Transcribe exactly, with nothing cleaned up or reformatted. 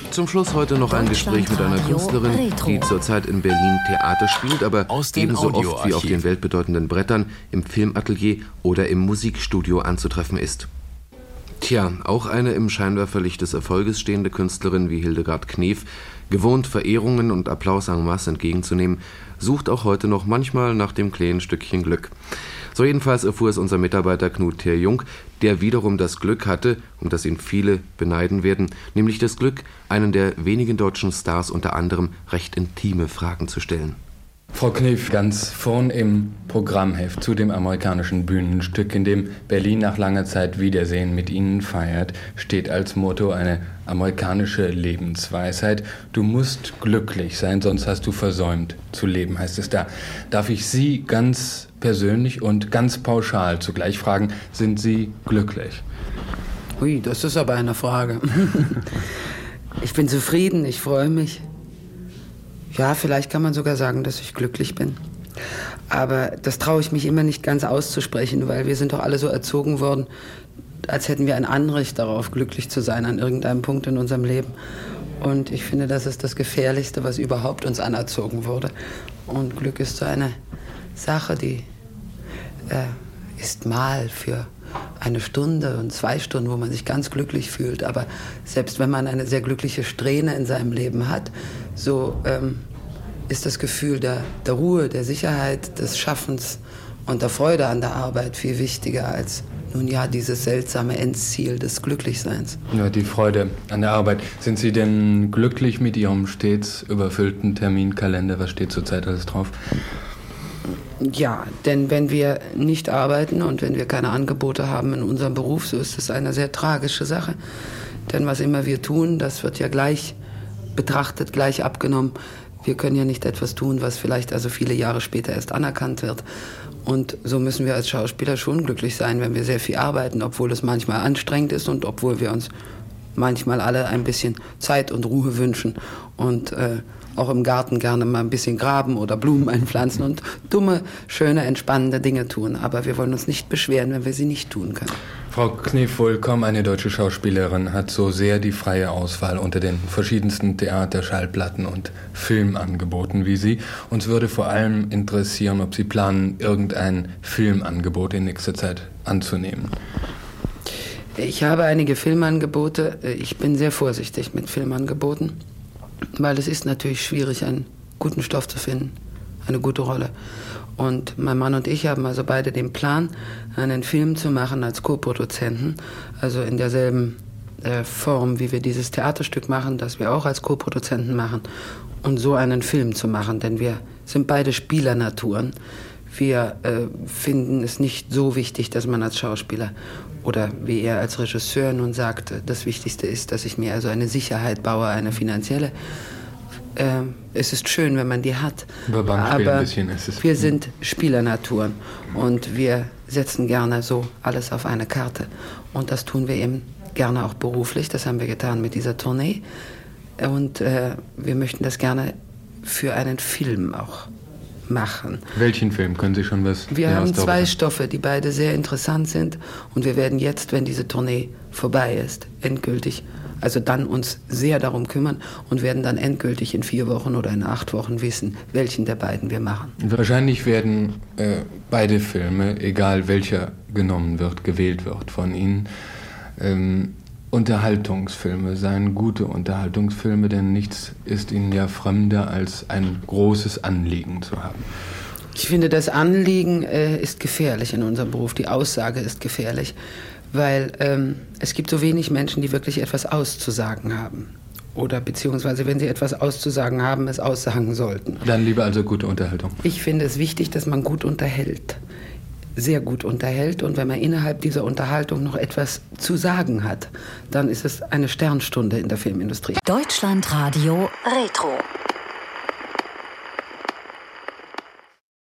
Zum Schluss heute noch ein Gespräch mit einer Künstlerin, Retro. die zurzeit in Berlin Theater spielt, aber ebenso oft wie auf den weltbedeutenden Brettern, im Filmatelier oder im Musikstudio anzutreffen ist. Tja, auch eine im Scheinwerferlicht des Erfolges stehende Künstlerin wie Hildegard Knef, gewohnt Verehrungen und Applaus en masse entgegenzunehmen, sucht auch heute noch manchmal nach dem kleinen Stückchen Glück. So jedenfalls erfuhr es unser Mitarbeiter Knut Theer-Jung, der wiederum das Glück hatte, um das ihn viele beneiden werden, nämlich das Glück, einen der wenigen deutschen Stars unter anderem recht intime Fragen zu stellen. Frau Knef, ganz vorn im Programmheft zu dem amerikanischen Bühnenstück, in dem Berlin nach langer Zeit Wiedersehen mit Ihnen feiert, steht als Motto eine amerikanische Lebensweisheit. Du musst glücklich sein, sonst hast du versäumt zu leben, heißt es da. Darf ich Sie ganz persönlich und ganz pauschal zugleich fragen, sind Sie glücklich? Ui, das ist aber eine Frage. Ich bin zufrieden, ich freue mich. Ja, vielleicht kann man sogar sagen, dass ich glücklich bin. Aber das traue ich mich immer nicht ganz auszusprechen, weil wir sind doch alle so erzogen worden, als hätten wir ein Anrecht darauf, glücklich zu sein an irgendeinem Punkt in unserem Leben. Und ich finde, das ist das Gefährlichste, was überhaupt uns anerzogen wurde. Und Glück ist so eine Sache, die äh, ist mal für eine Stunde und zwei Stunden, wo man sich ganz glücklich fühlt. Aber selbst wenn man eine sehr glückliche Strähne in seinem Leben hat, so ähm, ist das Gefühl der, der Ruhe, der Sicherheit, des Schaffens und der Freude an der Arbeit viel wichtiger als nun ja dieses seltsame Endziel des Glücklichseins. Ja, die Freude an der Arbeit. Sind Sie denn glücklich mit Ihrem stets überfüllten Terminkalender? Was steht zurzeit alles drauf? Ja, denn wenn wir nicht arbeiten und wenn wir keine Angebote haben in unserem Beruf, so ist es eine sehr tragische Sache. Denn was immer wir tun, das wird ja gleich betrachtet, gleich abgenommen. Wir können ja nicht etwas tun, was vielleicht also viele Jahre später erst anerkannt wird. Und so müssen wir als Schauspieler schon glücklich sein, wenn wir sehr viel arbeiten, obwohl es manchmal anstrengend ist und obwohl wir uns manchmal alle ein bisschen Zeit und Ruhe wünschen und äh, auch im Garten gerne mal ein bisschen graben oder Blumen einpflanzen und dumme, schöne, entspannende Dinge tun. Aber wir wollen uns nicht beschweren, wenn wir sie nicht tun können. Frau Knef, wohl kaum eine deutsche Schauspielerin hat so sehr die freie Auswahl unter den verschiedensten Theater-, Schallplatten- und Filmangeboten wie Sie. Uns würde vor allem interessieren, ob Sie planen, irgendein Filmangebot in nächster Zeit anzunehmen. Ich habe einige Filmangebote. Ich bin sehr vorsichtig mit Filmangeboten, weil es ist natürlich schwierig, einen guten Stoff zu finden, eine gute Rolle. Und mein Mann und ich haben also beide den Plan, einen Film zu machen als Co-Produzenten, also in derselben äh, Form, wie wir dieses Theaterstück machen, das wir auch als Co-Produzenten machen, und so einen Film zu machen, denn wir sind beide Spielernaturen. Wir äh, finden es nicht so wichtig, dass man als Schauspieler oder wie er als Regisseur nun sagt, das Wichtigste ist, dass ich mir also eine Sicherheit baue, eine finanzielle. Äh, es ist schön, wenn man die hat, aber ein bisschen ist es wir sind Spielernaturen und wir setzen gerne so alles auf eine Karte. Und das tun wir eben gerne auch beruflich, das haben wir getan mit dieser Tournee. Und äh, wir möchten das gerne für einen Film auch machen. Welchen Film? Können Sie schon was? Wir haben zwei Stoffe, die beide sehr interessant sind. Und wir werden jetzt, wenn diese Tournee vorbei ist, endgültig, also dann uns sehr darum kümmern und werden dann endgültig in vier Wochen oder in acht Wochen wissen, welchen der beiden wir machen. Wahrscheinlich werden äh, beide Filme, egal welcher genommen wird, gewählt wird von Ihnen, ähm, Unterhaltungsfilme sein, gute Unterhaltungsfilme, denn nichts ist Ihnen ja fremder, als ein großes Anliegen zu haben. Ich finde, das Anliegen äh, ist gefährlich in unserem Beruf, die Aussage ist gefährlich, weil ähm, es gibt so wenig Menschen, die wirklich etwas auszusagen haben. Oder beziehungsweise, wenn sie etwas auszusagen haben, es aussagen sollten. Dann lieber also gute Unterhaltung. Ich finde es wichtig, dass man gut unterhält. Sehr gut unterhält, und wenn man innerhalb dieser Unterhaltung noch etwas zu sagen hat, dann ist es eine Sternstunde in der Filmindustrie. Deutschlandradio Retro.